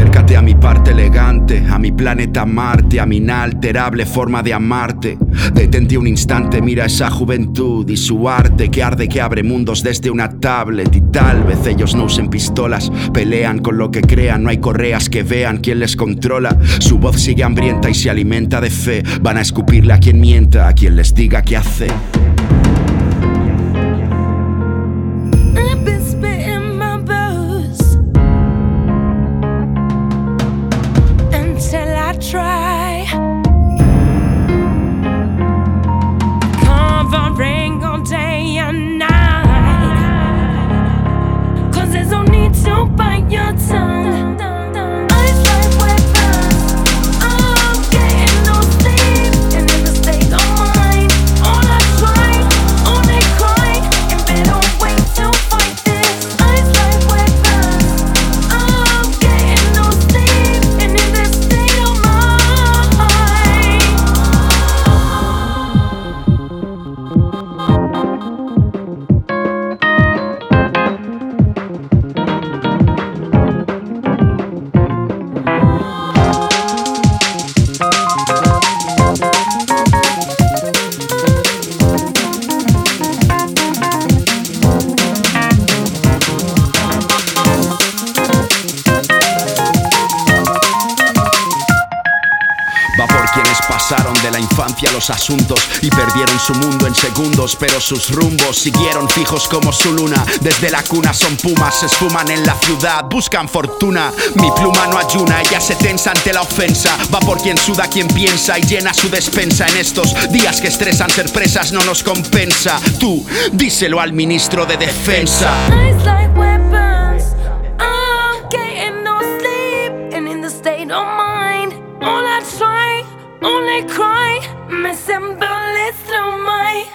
Acércate a mi parte elegante, a mi planeta Marte, a mi inalterable forma de amarte. Detente un instante, mira esa juventud y su arte que arde, que abre mundos desde una tablet. Y tal vez ellos no usen pistolas, pelean con lo que crean, no hay correas que vean quién les controla. Su voz sigue hambrienta y se alimenta de fe. Van a escupirle a quien mienta, a quien les diga qué hacer. Try covering all day and night, 'cause there's no need to bite your tongue. Eyes like weapons, I'm getting no sleep, and in the state of mind, all I try, only cry, and better wait to fight this. Eyes like weapons, I'm getting no sleep, and in the state of mind. Va por quienes pasaron de la infancia a los asuntos y perdieron su mundo en segundos, pero sus rumbos siguieron fijos como su luna. Desde la cuna son pumas, se esfuman en la ciudad, buscan fortuna. Mi pluma no ayuna, ella se tensa ante la ofensa. Va por quien suda, quien piensa y llena su despensa. En estos días que estresan, ser presas no nos compensa. Tú, díselo al ministro de Defensa. Eyes like weapons, I'm getting no sleep, and in the state of mind, all I try, only cry, missing bullets through my